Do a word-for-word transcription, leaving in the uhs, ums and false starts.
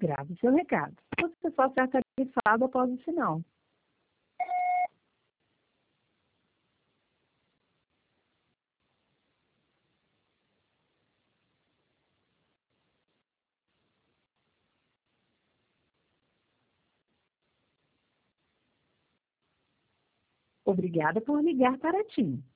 Grave seu recado. Você só será tarifado após o sinal. Obrigada por ligar para a TIM.